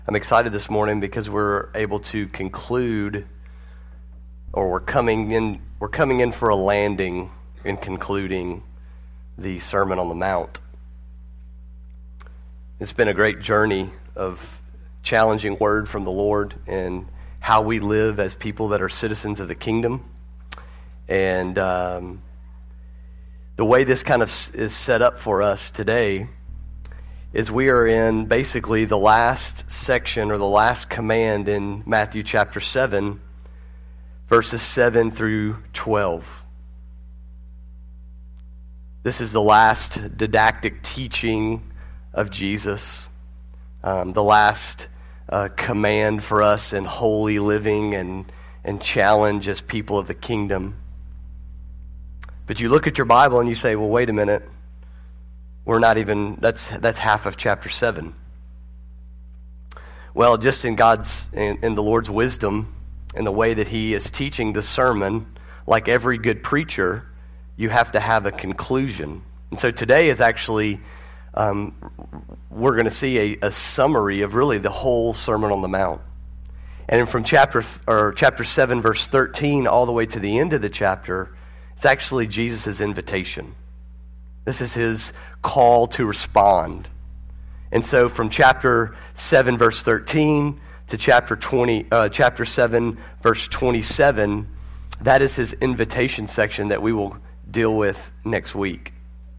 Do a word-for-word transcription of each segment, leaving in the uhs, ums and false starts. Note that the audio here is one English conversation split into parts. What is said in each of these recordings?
I'm excited this morning because we're able to conclude, or we're coming in, we're coming in for a landing in concluding the Sermon on the Mount. It's been a great journey of challenging word from the Lord and how we live as people that are citizens of the kingdom. And um, the way this kind of is set up for us today is we are in basically the last section or the last command in Matthew chapter seven, verses seven through twelve. This is the last didactic teaching of Jesus, um, the last uh, command for us in holy living and, and challenge as people of the kingdom. But you look at your Bible and you say, well, wait a minute. We're not even, that's that's half of chapter seven. Well, just in God's, in, in the Lord's wisdom, in the way that He is teaching the sermon, like every good preacher, you have to have a conclusion. And so today is actually, um, we're going to see a, a summary of really the whole Sermon on the Mount. And from chapter or chapter seven, verse thirteen, all the way to the end of the chapter, it's actually Jesus' invitation. This is His call to respond. And so from chapter seven, verse thirteen to chapter twenty, uh, chapter seven, verse twenty-seven, that is His invitation section that we will deal with next week.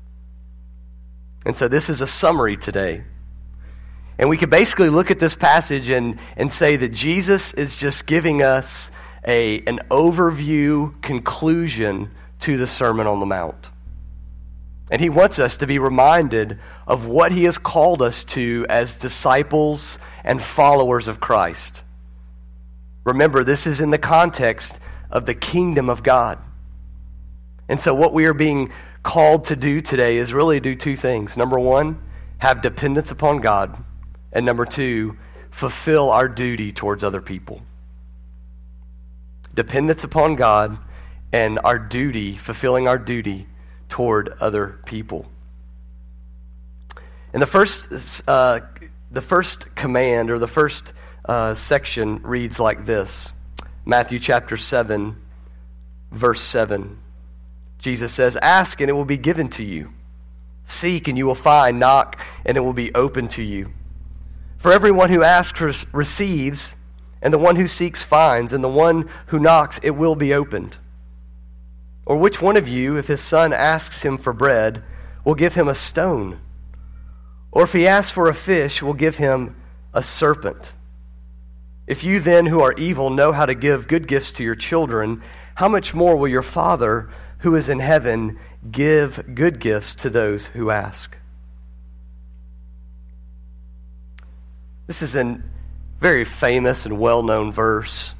And so this is a summary today. And we could basically look at this passage and, and say that Jesus is just giving us a an overview conclusion to the Sermon on the Mount. And He wants us to be reminded of what He has called us to as disciples and followers of Christ. Remember, this is in the context of the kingdom of God. And so what we are being called to do today is really do two things. Number one, have dependence upon God. And number two, fulfill our duty towards other people. Dependence upon God and our duty, fulfilling our duty toward other people. And the first, uh, the first command or the first uh, section reads like this: Matthew chapter seven, verse seven. Jesus says, "Ask and it will be given to you. Seek and you will find. Knock and it will be open to you. For everyone who asks receives, and the one who seeks finds, and the one who knocks it will be opened. Or which one of you, if his son asks him for bread, will give him a stone? Or if he asks for a fish, will give him a serpent? If you then, who are evil, know how to give good gifts to your children, how much more will your Father, who is in heaven, give good gifts to those who ask?" This is a very famous and well-known verse.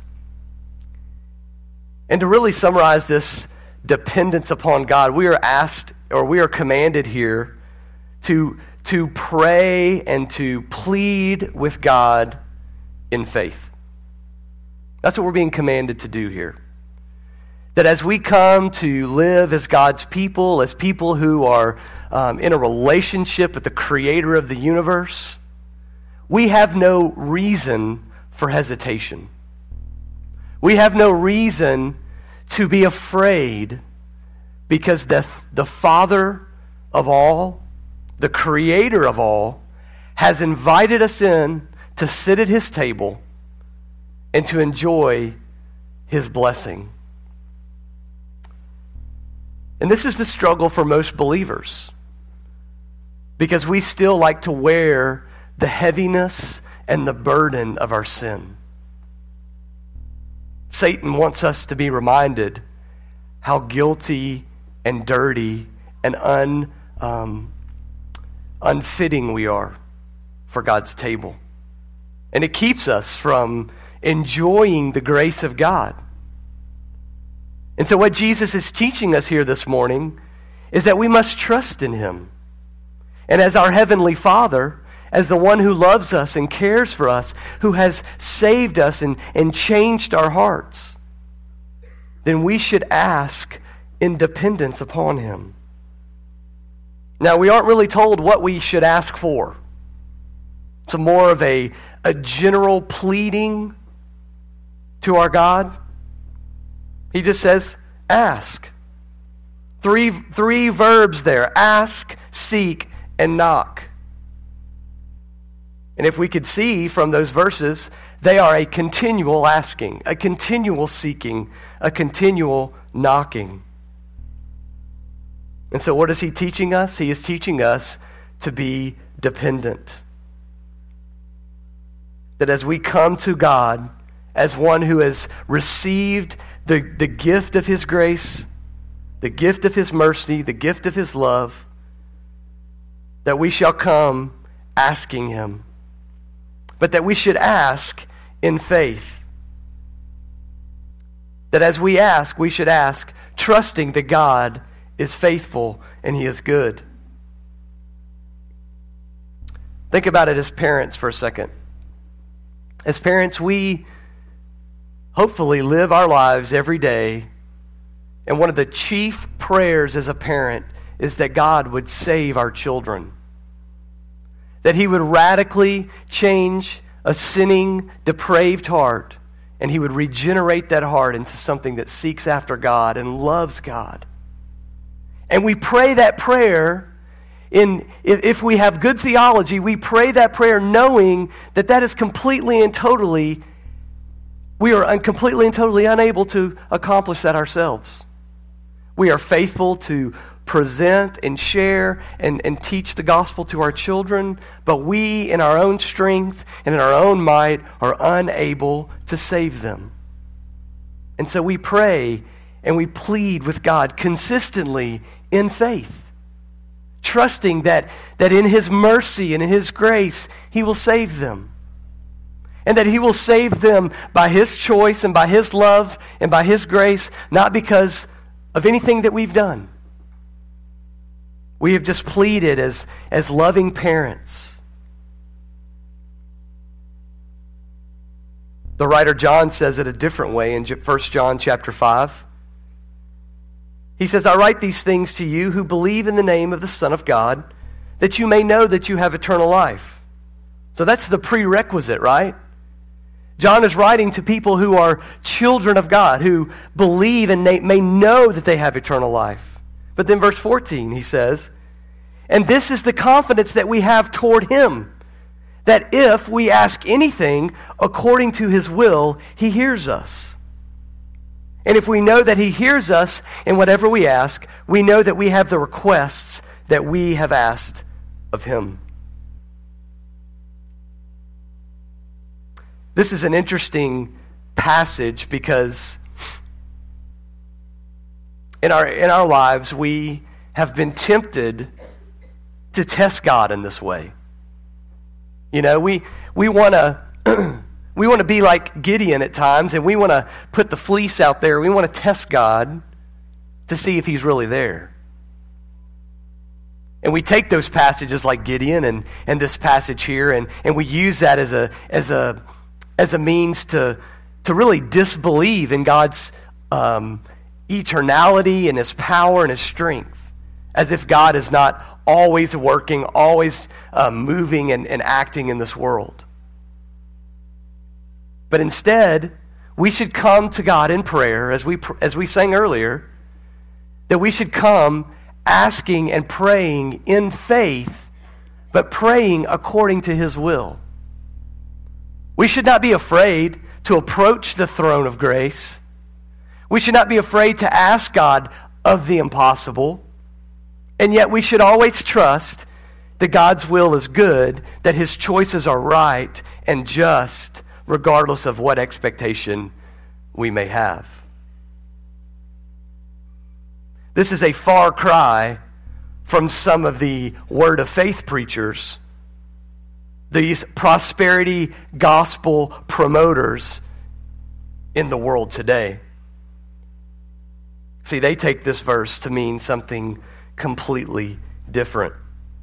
And to really summarize this dependence upon God, we are asked, or we are commanded here to, to pray and to plead with God in faith. That's what we're being commanded to do here. That as we come to live as God's people, as people who are um, in a relationship with the Creator of the universe, we have no reason for hesitation. We have no reason to be afraid, because the, the Father of all, the Creator of all, has invited us in to sit at His table and to enjoy His blessing. And this is the struggle for most believers, because we still like to wear the heaviness and the burden of our sin. Satan wants us to be reminded how guilty and dirty and un, um, unfitting we are for God's table. And it keeps us from enjoying the grace of God. And so what Jesus is teaching us here this morning is that we must trust in Him. And as our Heavenly Father, as the one who loves us and cares for us, who has saved us and, and changed our hearts, then we should ask in dependence upon Him. Now, we aren't really told what we should ask for. It's more of a, a general pleading to our God. He just says, ask. Three, three verbs there: ask, seek, and knock. And if we could see from those verses, they are a continual asking, a continual seeking, a continual knocking. And so what is he teaching us? He is teaching us to be dependent. That as we come to God as one who has received the, the gift of his grace, the gift of his mercy, the gift of his love, that we shall come asking him. But that we should ask in faith. That as we ask, we should ask trusting that God is faithful and he is good. Think about it as parents for a second. As parents, we hopefully live our lives every day, and one of the chief prayers as a parent is that God would save our children. That he would radically change a sinning, depraved heart, and he would regenerate that heart into something that seeks after God and loves God. And we pray that prayer in, if, if we have good theology, we pray that prayer knowing that that is completely and totally, we are un, completely and totally unable to accomplish that ourselves. We are faithful to present and share and, and teach the gospel to our children, but we, in our own strength and in our own might, are unable to save them. And so we pray and we plead with God consistently in faith, trusting that, that in his mercy and in his grace, he will save them. And that he will save them by his choice and by his love and by his grace, not because of anything that we've done. We have just pleaded as, as loving parents. The writer John says it a different way in First John chapter five. He says, I write these things to you who believe in the name of the Son of God, that you may know that you have eternal life. So that's the prerequisite, right? John is writing to people who are children of God, who believe and may know that they have eternal life. But then verse fourteen, he says, and this is the confidence that we have toward him, that if we ask anything according to his will, he hears us. And if we know that he hears us in whatever we ask, we know that we have the requests that we have asked of him. This is an interesting passage because in our in our lives we have been tempted to test God in this way. You know, we we want to we want to be like Gideon at times, and we want to put the fleece out there. We want to test God to see if he's really there. And we take those passages like Gideon and, and this passage here, and, and we use that as a as a as a means to to really disbelieve in God's um, eternality and his power and his strength, as if God is not always working, always uh, moving and, and acting in this world. But instead, we should come to God in prayer, as we as we sang earlier, that we should come asking and praying in faith, but praying according to his will. We should not be afraid to approach the throne of grace. We should not be afraid to ask God of the impossible. And yet we should always trust that God's will is good, that his choices are right and just, regardless of what expectation we may have. This is a far cry from some of the word of faith preachers, these prosperity gospel promoters in the world today. See, they take this verse to mean something completely different.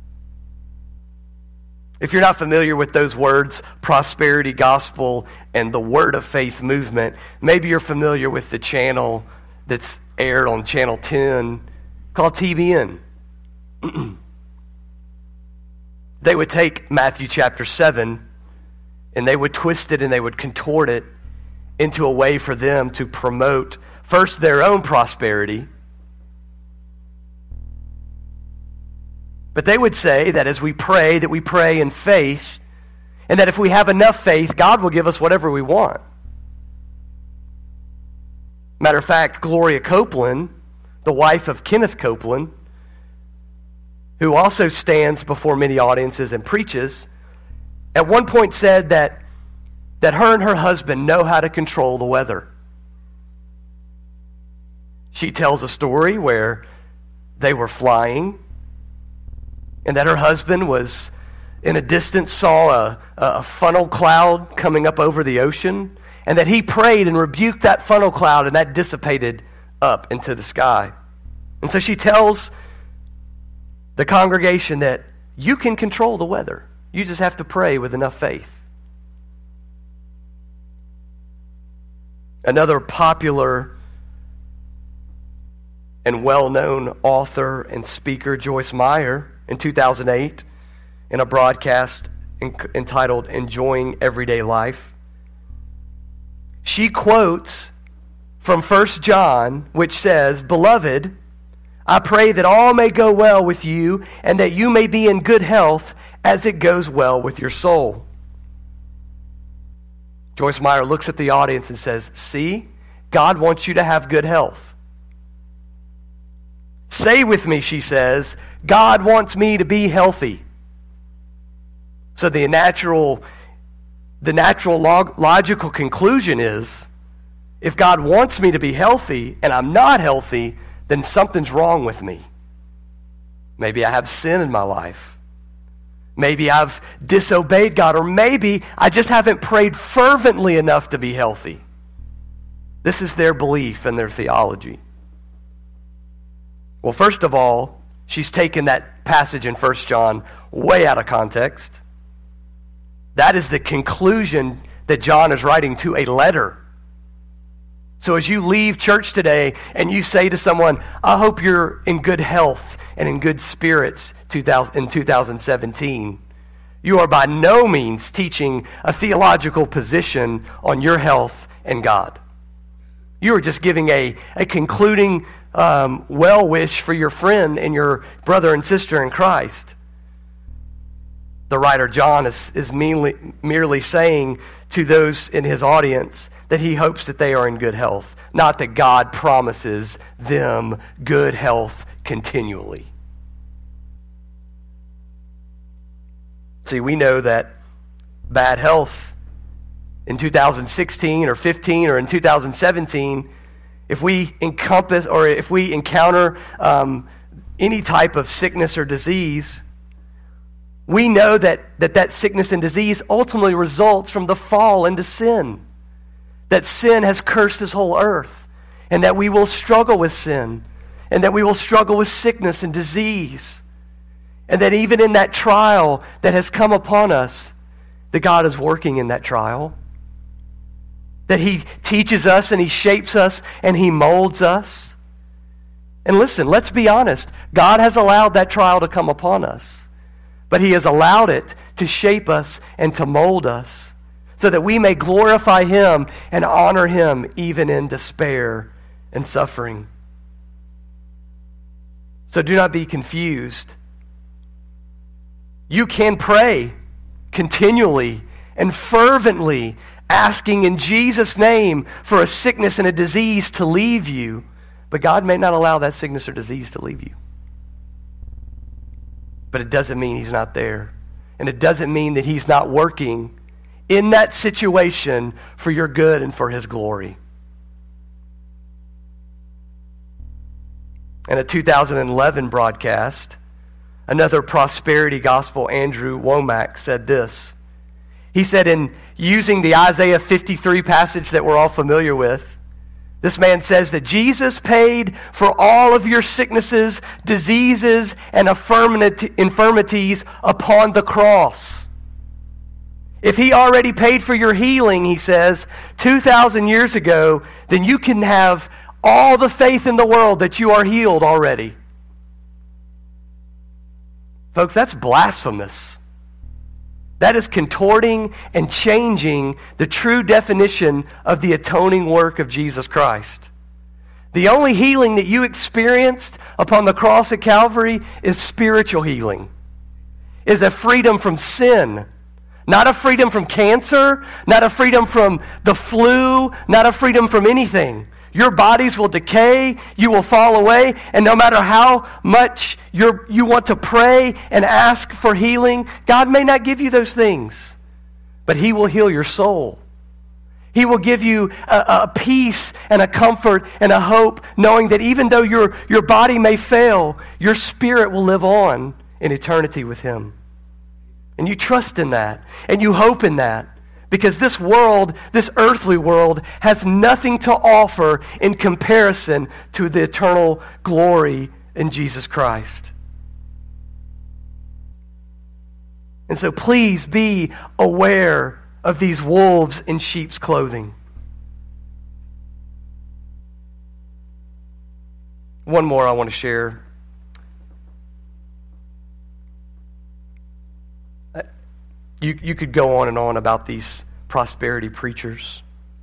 If you're not familiar with those words, prosperity gospel and the word of faith movement, maybe you're familiar with the channel that's aired on Channel ten called T B N. They would take Matthew chapter seven And they would twist it and they would contort it into a way for them to promote first their own prosperity. But they would say that as we pray, that we pray in faith, and that if we have enough faith, God will give us whatever we want. Matter of fact, Gloria Copeland, the wife of Kenneth Copeland, who also stands before many audiences and preaches, at one point said that, that her and her husband know how to control the weather. She tells a story where they were flying and that her husband was in a distance saw a, a funnel cloud coming up over the ocean, and that he prayed and rebuked that funnel cloud, and that dissipated up into the sky. And so she tells the congregation that you can control the weather. You just have to pray with enough faith. Another popular and well-known author and speaker, Joyce Meyer, in two thousand eight, in a broadcast entitled Enjoying Everyday Life, she quotes from First John, which says, "Beloved, I pray that all may go well with you and that you may be in good health as it goes well with your soul." Joyce Meyer looks at the audience and says, "See, God wants you to have good health." "Say with me," she says, "God wants me to be healthy." So the natural, the natural log, logical conclusion is, if God wants me to be healthy and I'm not healthy, then something's wrong with me. Maybe I have sin in my life. Maybe I've disobeyed God, or maybe I just haven't prayed fervently enough to be healthy. This is their belief and their theology. Well, first of all, she's taken that passage in First John way out of context. That is the conclusion that John is writing to a letter. So as you leave church today and you say to someone, "I hope you're in good health and in good spirits in two thousand seventeen, you are by no means teaching a theological position on your health and God. You are just giving a, a concluding um, well wish for your friend and your brother and sister in Christ. The writer John is, is meanly, merely saying to those in his audience that he hopes that they are in good health, not that God promises them good health continually. See, we know that bad health in two thousand sixteen or fifteen or in two thousand seventeen, if we encompass or if we encounter um, any type of sickness or disease, we know that, that that sickness and disease ultimately results from the fall into sin. That sin has cursed this whole earth, and that we will struggle with sin, and that we will struggle with sickness and disease, and that even in that trial that has come upon us, that God is working in that trial, that He teaches us and He shapes us and He molds us. And listen, let's be honest, God has allowed that trial to come upon us, but He has allowed it to shape us and to mold us, so that we may glorify Him and honor Him even in despair and suffering. So do not be confused. You can pray continually and fervently, asking in Jesus' name for a sickness and a disease to leave you, but God may not allow that sickness or disease to leave you. But it doesn't mean He's not there. And it doesn't mean that He's not working in that situation for your good and for His glory. In a two thousand eleven broadcast, another prosperity gospel, Andrew Womack, said this. He said, in using the Isaiah fifty-three passage that we're all familiar with, this man says that Jesus paid for all of your sicknesses, diseases, and infirmities upon the cross. If He already paid for your healing, he says, two thousand years ago, then you can have all the faith in the world that you are healed already. Folks, that's blasphemous. That is contorting and changing the true definition of the atoning work of Jesus Christ. The only healing that you experienced upon the cross at Calvary is spiritual healing, is a freedom from sin, not a freedom from cancer, not a freedom from the flu, not a freedom from anything. Your bodies will decay, you will fall away, and no matter how much you're, you want to pray and ask for healing, God may not give you those things, but He will heal your soul. He will give you a, a peace and a comfort and a hope, knowing that even though your, your body may fail, your spirit will live on in eternity with Him. And you trust in that, and you hope in that. Because this world, this earthly world, has nothing to offer in comparison to the eternal glory in Jesus Christ. And so please be aware of these wolves in sheep's clothing. One more I want to share. You, you could go on and on about these prosperity preachers.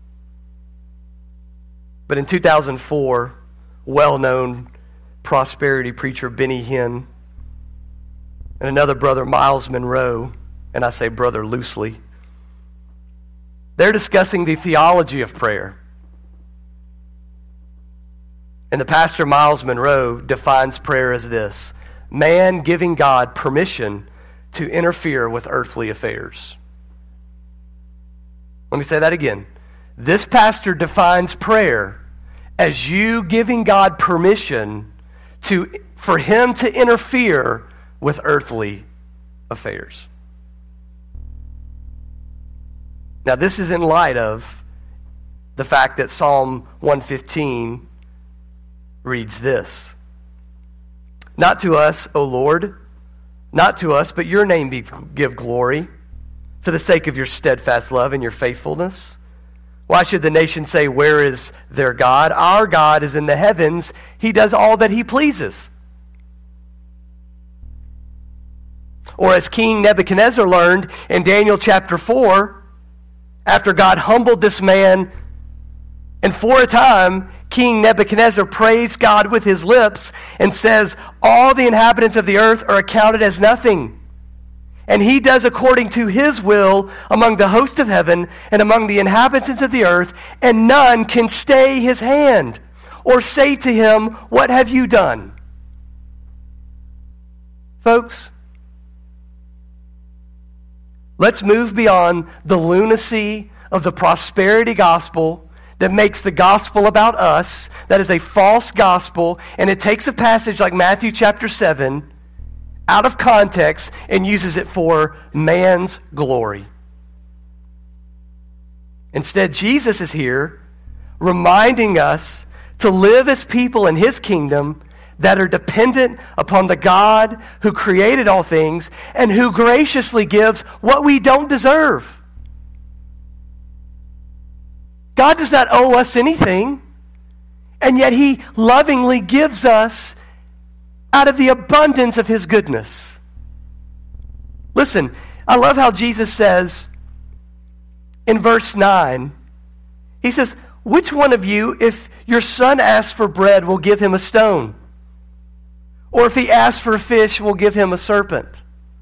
But in two thousand four, well-known prosperity preacher Benny Hinn and another brother, Miles Monroe, and I say brother loosely, they're discussing the theology of prayer. And the pastor, Miles Monroe, defines prayer as this: man giving God permission to interfere with earthly affairs. Let me say that again. This pastor defines prayer as you giving God permission to for Him to interfere with earthly affairs. Now, this is in light of the fact that Psalm one fifteen reads this: "Not to us, O Lord, not to us, but your name be give glory for the sake of your steadfast love and your faithfulness. Why should the nation say, where is their God? Our God is in the heavens. He does all that He pleases." Or as King Nebuchadnezzar learned in Daniel chapter four, after God humbled this man, and for a time, King Nebuchadnezzar praised God with his lips and says, all the inhabitants of the earth are accounted as nothing. And He does according to His will among the host of heaven and among the inhabitants of the earth, and none can stay His hand or say to Him, what have you done? Folks, let's move beyond the lunacy of the prosperity gospel that makes the gospel about us. That is a false gospel, and it takes a passage like Matthew chapter seven out of context and uses it for man's glory. Instead, Jesus is here reminding us to live as people in His kingdom that are dependent upon the God who created all things and who graciously gives what we don't deserve. God does not owe us anything, and yet He lovingly gives us out of the abundance of His goodness. Listen, I love how Jesus says in verse nine, He says, which one of you, if your son asks for bread, will give him a stone? Or if he asks for a fish, will give him a serpent?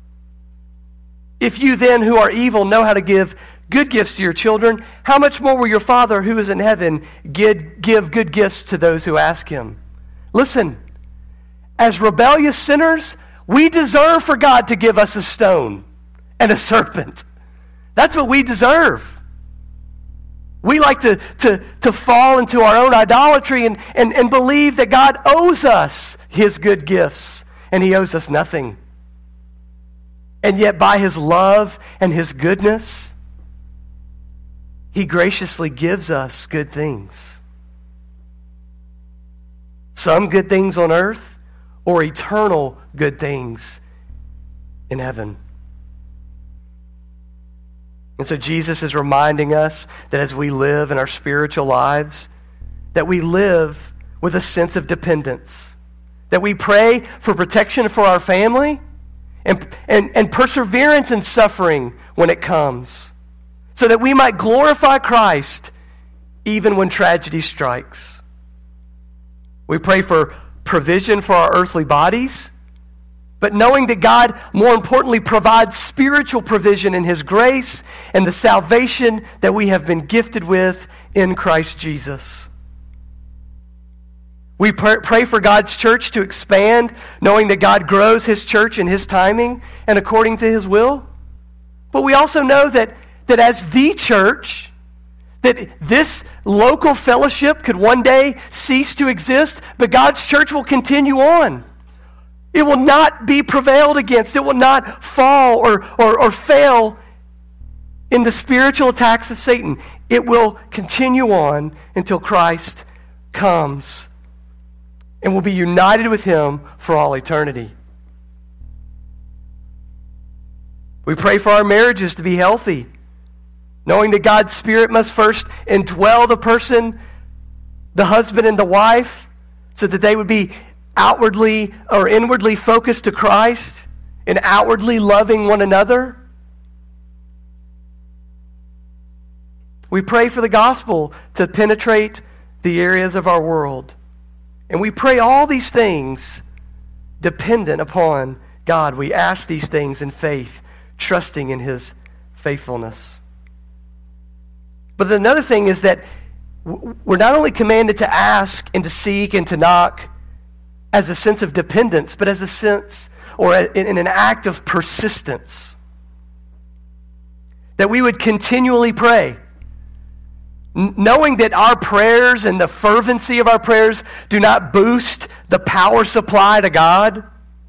If you then, who are evil, know how to give good gifts to your children, how much more will your Father who is in heaven give, give good gifts to those who ask Him? Listen, as rebellious sinners, we deserve for God to give us a stone and a serpent. That's what we deserve. We like to, to, to fall into our own idolatry and, and, and believe that God owes us His good gifts, and He owes us nothing. And yet by His love and His goodness, He graciously gives us good things. Some good things on earth, or eternal good things in heaven. And so Jesus is reminding us that as we live in our spiritual lives, that we live with a sense of dependence. That we pray for protection for our family and, and, and perseverance in suffering when it comes, so that we might glorify Christ even when tragedy strikes. We pray for provision for our earthly bodies, but knowing that God, more importantly, provides spiritual provision in His grace and the salvation that we have been gifted with in Christ Jesus. We pray for God's church to expand, knowing that God grows His church in His timing and according to His will. But we also know that, that as the church, that this local fellowship could one day cease to exist, but God's church will continue on. It will not be prevailed against. It will not fall or, or, or fail in the spiritual attacks of Satan. It will continue on until Christ comes and will be united with Him for all eternity. We pray for our marriages to be healthy, knowing that God's Spirit must first indwell the person, the husband and the wife, so that they would be outwardly or inwardly focused to Christ and outwardly loving one another. We pray for the gospel to penetrate the areas of our world. And we pray all these things dependent upon God. We ask these things in faith, trusting in His faithfulness. But another thing is that we're not only commanded to ask and to seek and to knock as a sense of dependence, but as a sense or in an act of persistence. That we would continually pray, knowing that our prayers and the fervency of our prayers do not boost the power supply to God.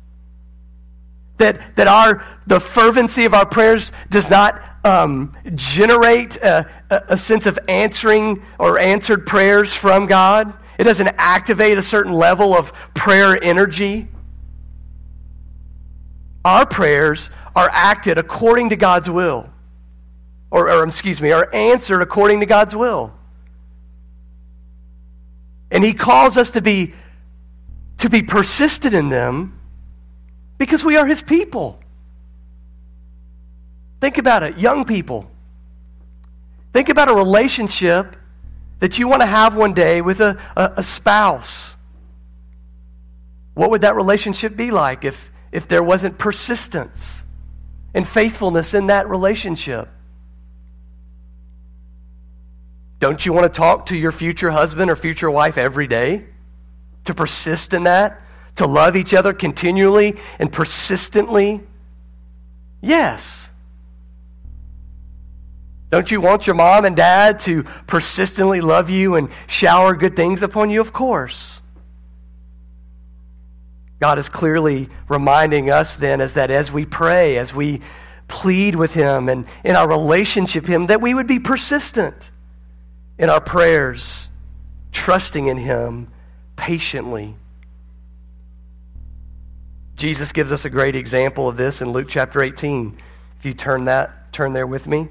That, that our the fervency of our prayers does not um, generate a, a, a sense of answering or answered prayers from God. It doesn't activate a certain level of prayer energy. Our prayers are acted according to God's will. Or, or excuse me, are answered according to God's will. And He calls us to be, to be persistent in them because we are His people. Think about it, young people. Think about a relationship that you want to have one day with a, a, a spouse. What would that relationship be like if, if there wasn't persistence and faithfulness in that relationship? Don't you want to talk to your future husband or future wife every day? To persist in that? To love each other continually and persistently? Yes. Don't you want your mom and dad to persistently love you and shower good things upon you? Of course. God is clearly reminding us then as that as we pray, as we plead with Him and in our relationship with Him, that we would be persistent in our prayers, trusting in Him patiently. Jesus gives us a great example of this in Luke chapter eighteen. If you turn that, turn there with me.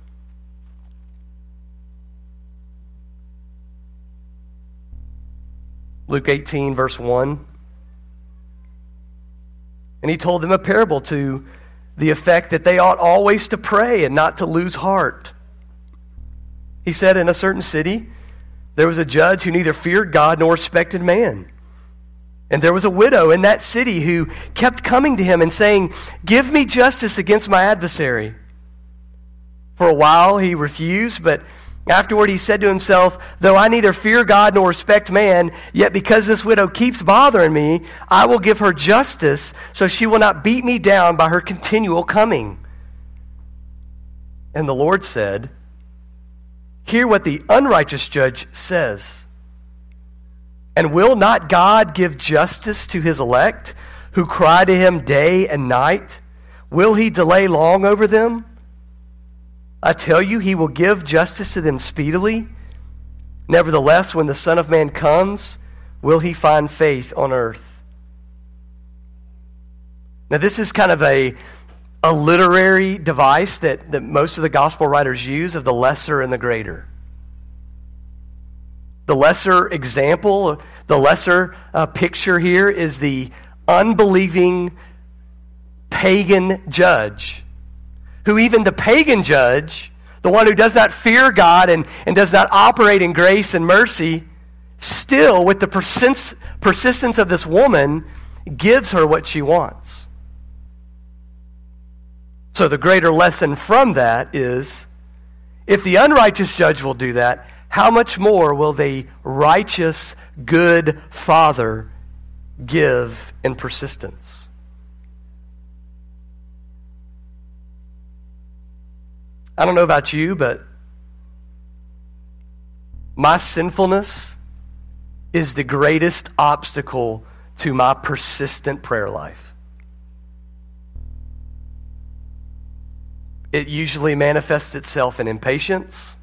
Luke eighteen, verse one. And He told them a parable to the effect that they ought always to pray and not to lose heart. He said, in a certain city, there was a judge who neither feared God nor respected man. And there was a widow in that city who kept coming to him and saying, "Give me justice against my adversary." For a while he refused, but afterward he said to himself, "Though I neither fear God nor respect man, yet because this widow keeps bothering me, I will give her justice, so she will not beat me down by her continual coming." And the Lord said, "Hear what the unrighteous judge says. And will not God give justice to His elect, who cry to Him day and night? Will He delay long over them? I tell you, He will give justice to them speedily. Nevertheless, when the Son of Man comes, will He find faith on earth?" Now, this is kind of a, a literary device that, that most of the gospel writers use of the lesser and the greater. The lesser example, the lesser uh, picture here is the unbelieving pagan judge who even the pagan judge, the one who does not fear God and, and does not operate in grace and mercy, still, with the persist, persistence of this woman, gives her what she wants. So the greater lesson from that is, if the unrighteous judge will do that, how much more will the righteous, good Father give in persistence? I don't know about you, but my sinfulness is the greatest obstacle to my persistent prayer life. It usually manifests itself in impatience,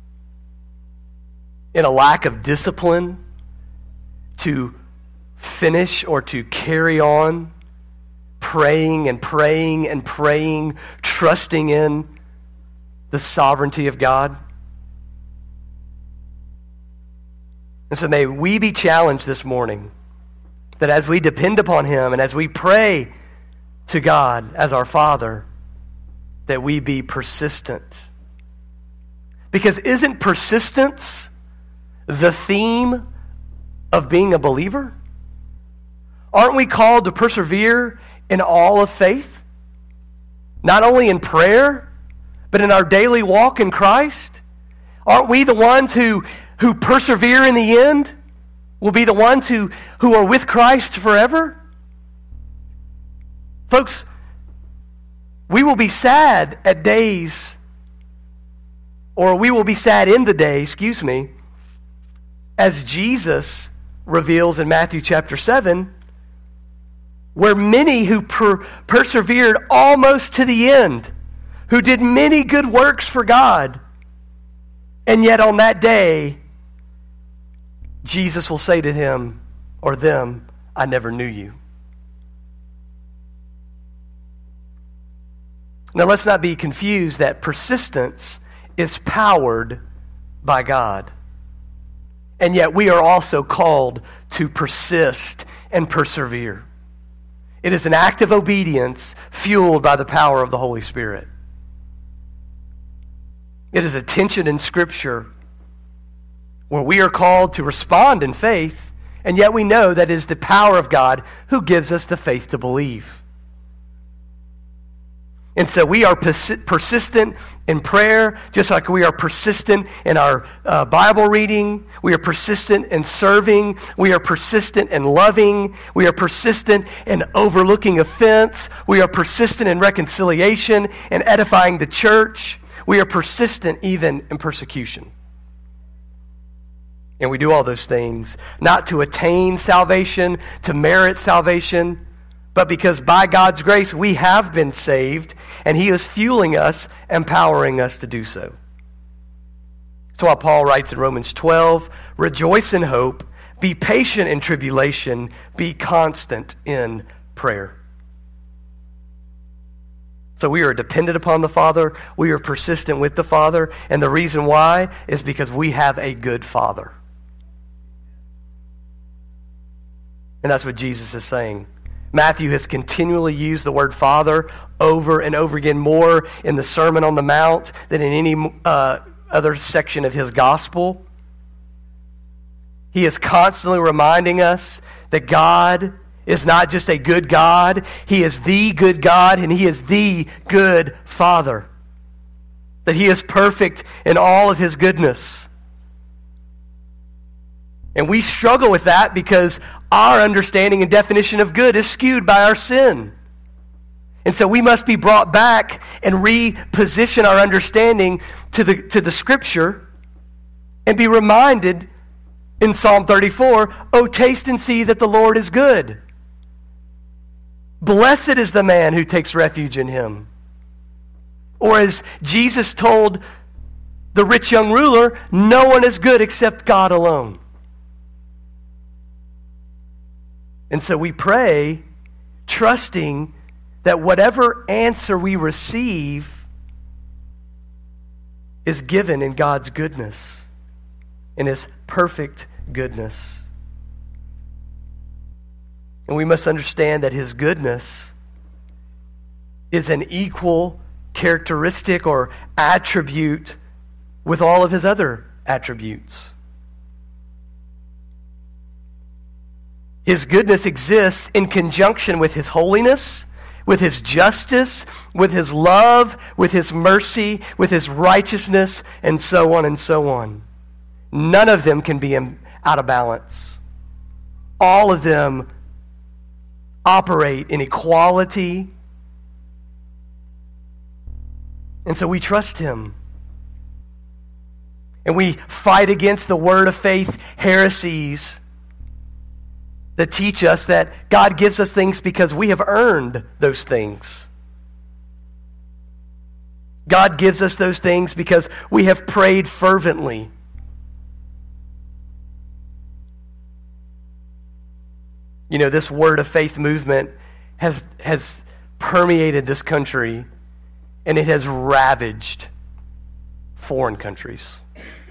in a lack of discipline to finish or to carry on praying and praying and praying, trusting in the sovereignty of God. And so may we be challenged this morning that as we depend upon Him and as we pray to God as our Father, that we be persistent. Because isn't persistence the theme of being a believer? Aren't we called to persevere in all of faith? Not only in prayer, but in our daily walk in Christ? Aren't we the ones who, who persevere in the end? Will be the ones who, who are with Christ forever? Folks, we will be sad at days, or we will be sad in the day, excuse me, as Jesus reveals in Matthew chapter seven, where many who per- persevered almost to the end, who did many good works for God, and yet on that day, Jesus will say to him or them, I never knew you. Now let's not be confused that persistence is powered by God. And yet we are also called to persist and persevere. It is an act of obedience fueled by the power of the Holy Spirit. It is a tension in Scripture where we are called to respond in faith, and yet we know that it is the power of God who gives us the faith to believe. And so we are persi- persistent in prayer, just like we are persistent in our uh, Bible reading. We are persistent in serving. We are persistent in loving. We are persistent in overlooking offense. We are persistent in reconciliation and edifying the church. We are persistent even in persecution. And we do all those things not to attain salvation, to merit salvation, but because by God's grace we have been saved, and He is fueling us, empowering us to do so. That's why Paul writes in Romans twelve, rejoice in hope, be patient in tribulation, be constant in prayer. So we are dependent upon the Father, we are persistent with the Father, and the reason why is because we have a good Father. And that's what Jesus is saying. Matthew has continually used the word Father over and over again, more in the Sermon on the Mount than in any uh, other section of his gospel. He is constantly reminding us that God is not just a good God. He is the good God, and He is the good Father. That He is perfect in all of His goodness. And we struggle with that because our understanding and definition of good is skewed by our sin. And so we must be brought back and reposition our understanding to the, to the Scripture and be reminded in Psalm thirty-four, oh, taste and see that the Lord is good. Blessed is the man who takes refuge in Him. Or as Jesus told the rich young ruler, no one is good except God alone. And so we pray, trusting that whatever answer we receive is given in God's goodness, in His perfect goodness. And we must understand that His goodness is an equal characteristic or attribute with all of his other attributes. His goodness exists in conjunction with his holiness, with his justice, with his love, with his mercy, with his righteousness, and so on and so on. None of them can be out of balance. All of them operate in equality. And so we trust him. And we fight against the word of faith heresies that teach us that God gives us things because we have earned those things. God gives us those things because we have prayed fervently. You know, this word of faith movement has, has permeated this country, and it has ravaged foreign countries.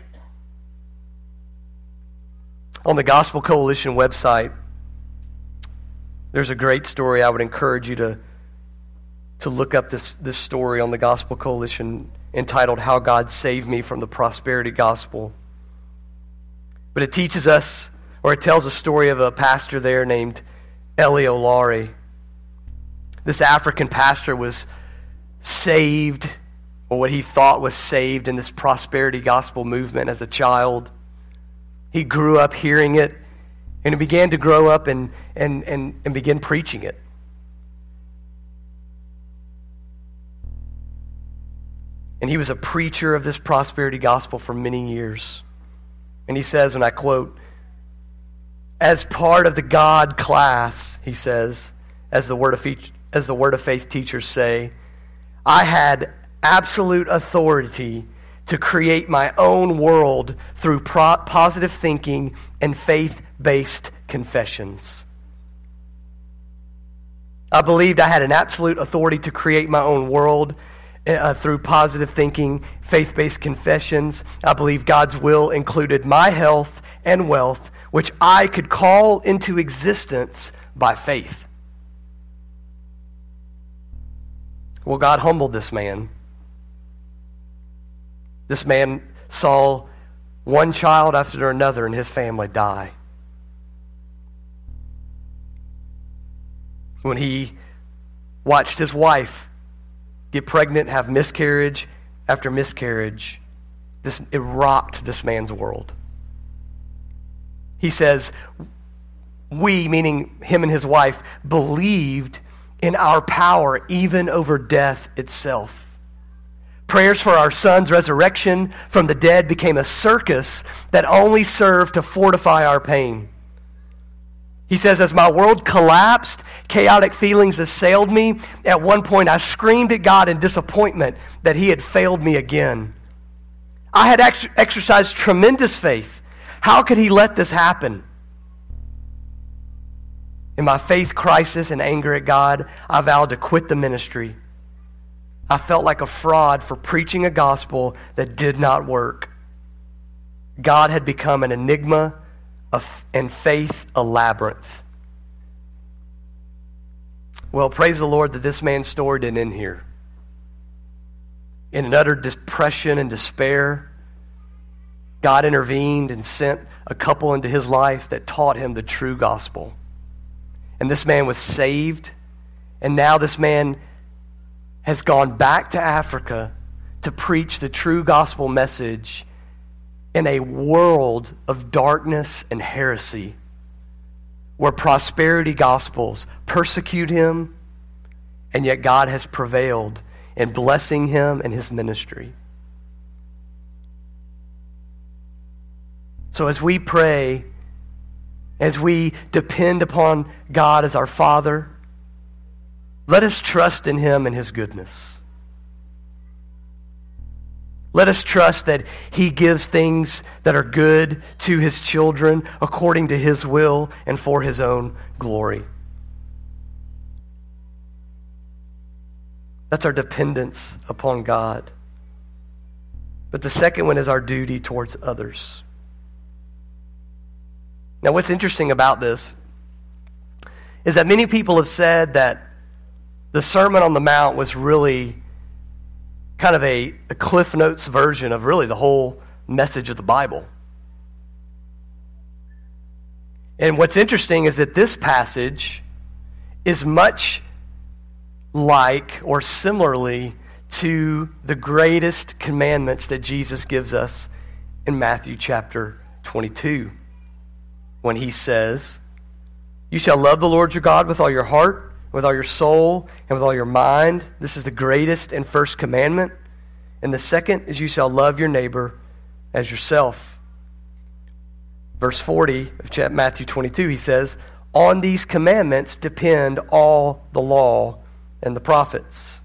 On the Gospel Coalition website, there's a great story. I would encourage you to, to look up this, this story on the Gospel Coalition entitled How God Saved Me from the Prosperity Gospel. But it teaches us, or it tells a story of a pastor there named Elio Lari. This African pastor was saved, or what he thought was saved, in this prosperity gospel movement as a child. He grew up hearing it, and he began to grow up and, and, and, and begin preaching it. And he was a preacher of this prosperity gospel for many years. And he says, and I quote, "As part of the God class," he says, as the word of faith, as the word of faith teachers say, "I had absolute authority to create my own world through pro- positive thinking and faith-based confessions. I believed I had an absolute authority to create my own world uh, through positive thinking, faith-based confessions. I believed God's will included my health and wealth, which I could call into existence by faith." Well, God humbled this man. This man saw one child after another in his family die. When he watched his wife get pregnant, have miscarriage after miscarriage, this, it rocked this man's world. He says, we, meaning him and his wife, believed in our power even over death itself. Prayers for our son's resurrection from the dead became a circus that only served to fortify our pain. He says, as my world collapsed, chaotic feelings assailed me. At one point, I screamed at God in disappointment that he had failed me again. I had ex- exercised tremendous faith. How could he let this happen? In my faith crisis and anger at God, I vowed to quit the ministry. I felt like a fraud for preaching a gospel that did not work. God had become an enigma of, and faith a labyrinth. Well, praise the Lord that this man's story didn't end here. In an utter depression and despair, God intervened and sent a couple into his life that taught him the true gospel. And this man was saved, and now this man has gone back to Africa to preach the true gospel message in a world of darkness and heresy, where prosperity gospels persecute him, and yet God has prevailed in blessing him and his ministry. So as we pray, as we depend upon God as our Father, let us trust in him and his goodness. Let us trust that he gives things that are good to his children according to his will and for his own glory. That's our dependence upon God. But the second one is our duty towards others. Now, what's interesting about this is that many people have said that the Sermon on the Mount was really kind of a, a Cliff Notes version of really the whole message of the Bible. And what's interesting is that this passage is much like or similarly to the greatest commandments that Jesus gives us in Matthew chapter twenty-two, when he says, "You shall love the Lord your God with all your heart, with all your soul, and with all your mind. This is the greatest and first commandment. And the second is you shall love your neighbor as yourself." Verse forty of Matthew twenty-two, he says, "On these commandments depend all the law and the prophets."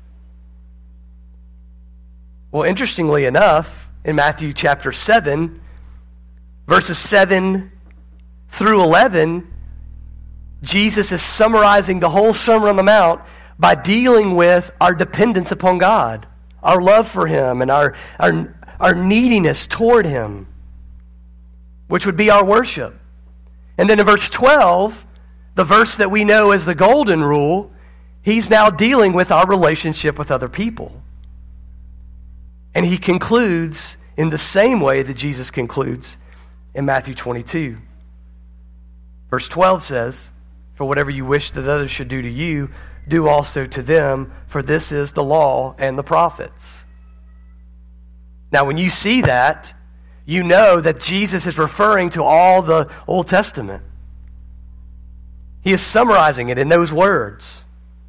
Well, interestingly enough, in Matthew chapter seven, verses seven through eleven, Jesus is summarizing the whole Sermon on the Mount by dealing with our dependence upon God, our love for him, and our, our, our neediness toward him, which would be our worship. And then in verse twelve, the verse that we know as the golden rule, he's now dealing with our relationship with other people. And he concludes in the same way that Jesus concludes in Matthew twenty-two. Verse twelve says, "For whatever you wish that others should do to you, do also to them, for this is the law and the prophets." Now, when you see that, you know that Jesus is referring to all the Old Testament. He is summarizing it in those words.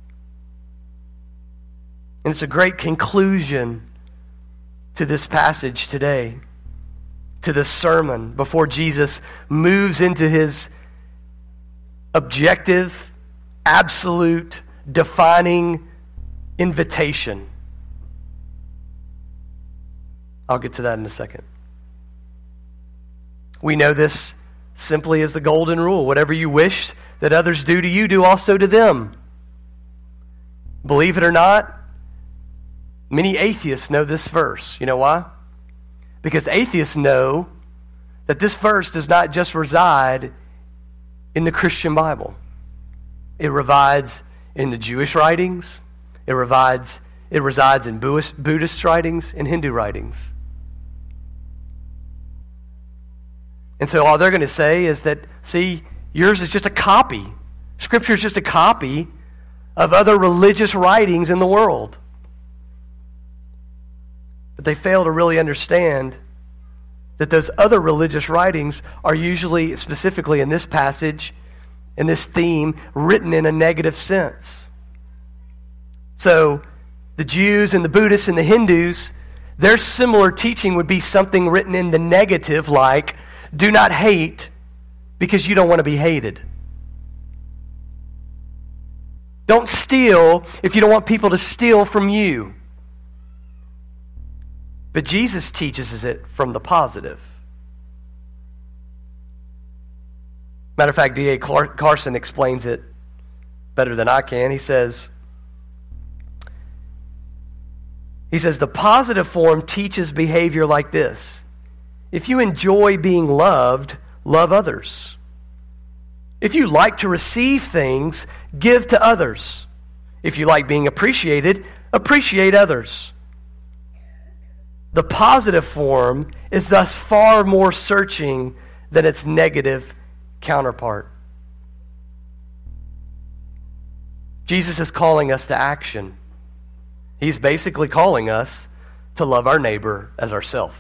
And it's a great conclusion to this passage today, to this sermon, before Jesus moves into his objective, absolute, defining invitation. I'll get to that in a second. We know this simply as the golden rule. Whatever you wish that others do to you, do also to them. Believe it or not, many atheists know this verse. You know why? Because atheists know that this verse does not just reside in the Christian Bible. It resides in the Jewish writings. It resides, it resides in Buddhist, Buddhist writings and Hindu writings. And so all they're going to say is that, see, yours is just a copy. Scripture is just a copy of other religious writings in the world. But they fail to really understand that those other religious writings are usually, specifically in this passage, in this theme, written in a negative sense. So the Jews and the Buddhists and the Hindus, their similar teaching would be something written in the negative, like, do not hate because you don't want to be hated. Don't steal if you don't want people to steal from you. But Jesus teaches it from the positive. Matter of fact, D A Carson explains it better than I can. He says, he says, the positive form teaches behavior like this. If you enjoy being loved, love others. If you like to receive things, give to others. If you like being appreciated, appreciate others. The positive form is thus far more searching than its negative counterpart. Jesus is calling us to action. He's basically calling us to love our neighbor as ourselves.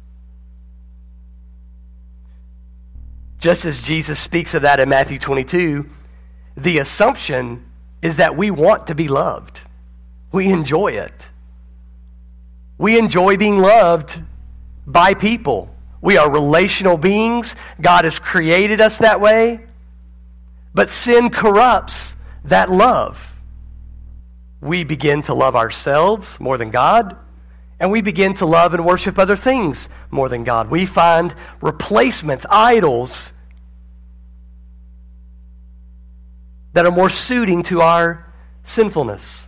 Just as Jesus speaks of that in Matthew twenty-two, the assumption is that we want to be loved. We enjoy it. We enjoy being loved by people. We are relational beings. God has created us that way. But sin corrupts that love. We begin to love ourselves more than God, and we begin to love and worship other things more than God. We find replacements, idols, that are more suiting to our sinfulness.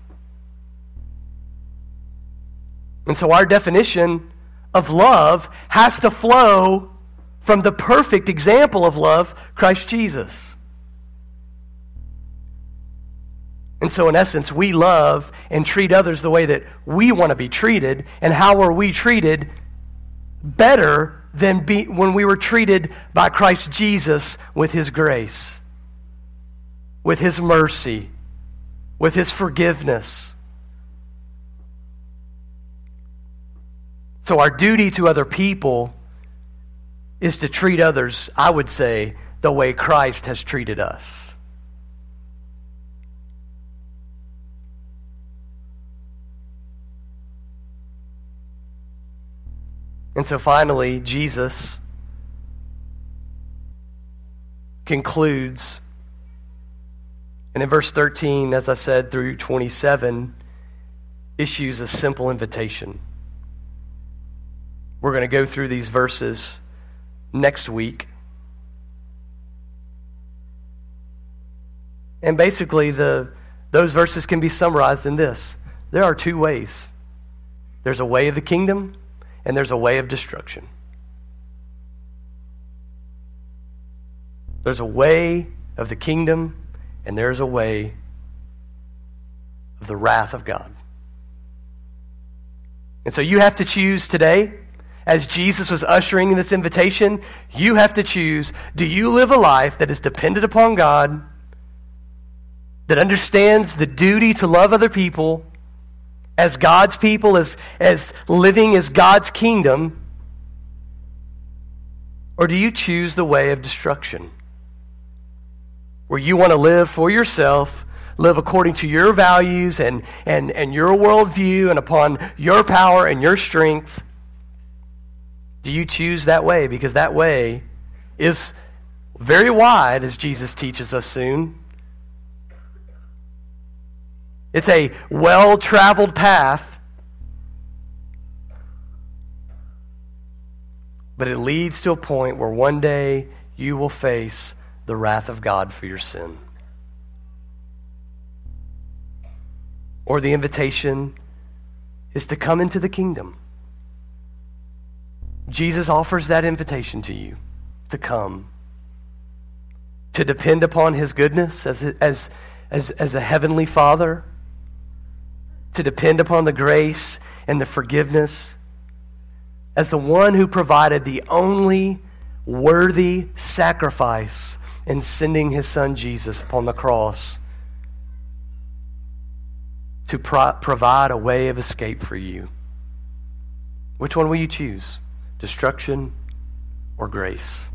And so our definition of love has to flow from the perfect example of love, Christ Jesus. And so in essence, we love and treat others the way that we want to be treated. And how are we treated better than be, when we were treated by Christ Jesus with his grace, with his mercy, with his forgiveness? So our duty to other people is to treat others, I would say, the way Christ has treated us. And so finally, Jesus concludes, and in verse thirteen, as I said, through twenty-seven, issues a simple invitation. We're going to go through these verses next week. And basically, the those verses can be summarized in this. There are two ways. There's a way of the kingdom, and there's a way of destruction. There's a way of the kingdom, and there's a way of the wrath of God. And so you have to choose today, as Jesus was ushering in this invitation, you have to choose, do you live a life that is dependent upon God, that understands the duty to love other people, as God's people, as, as living as God's kingdom? Or do you choose the way of destruction, where you want to live for yourself, live according to your values and, and, and your worldview and upon your power and your strength? Do you choose that way? Because that way is very wide, as Jesus teaches us soon. It's a well-traveled path, but it leads to a point where one day you will face the wrath of God for your sin. Or the invitation is to come into the kingdom. Jesus offers that invitation to you, to come, to depend upon his goodness as, as, as, as a heavenly Father, to depend upon the grace and the forgiveness as the one who provided the only worthy sacrifice in sending his son Jesus upon the cross to pro- provide a way of escape for you. Which one will you choose? Destruction or grace?